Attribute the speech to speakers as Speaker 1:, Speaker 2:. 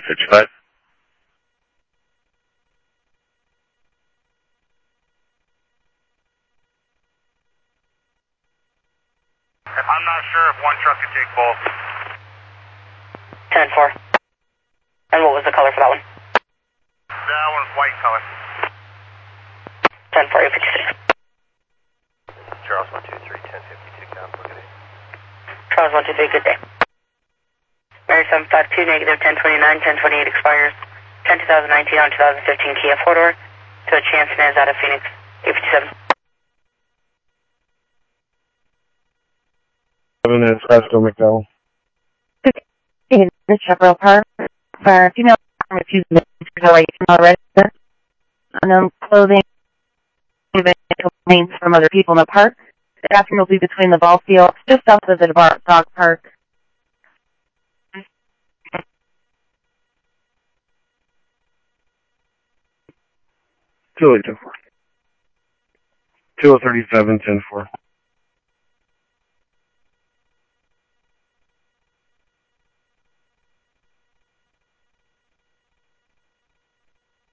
Speaker 1: 55.
Speaker 2: I'm not sure if one truck could take both.
Speaker 3: 10-4. And what was the color for that one?
Speaker 2: That one's white color.
Speaker 3: 10-4, 856.
Speaker 2: Charles 123, 1052, council, good day.
Speaker 3: Charles 123, good day. Mary 752, negative 1029, 1028 expires 10-2019 on 2015 Kia 4-door to a Chance Nez out of Phoenix, 857.
Speaker 1: 7 is Fresco McDowell.
Speaker 4: In the Chaparral Park, for female refused away from already. Unknown clothing complaints from other people in the park. The bathroom will be between the ball fields, just south of the dog park.
Speaker 1: Two 37, 10-4.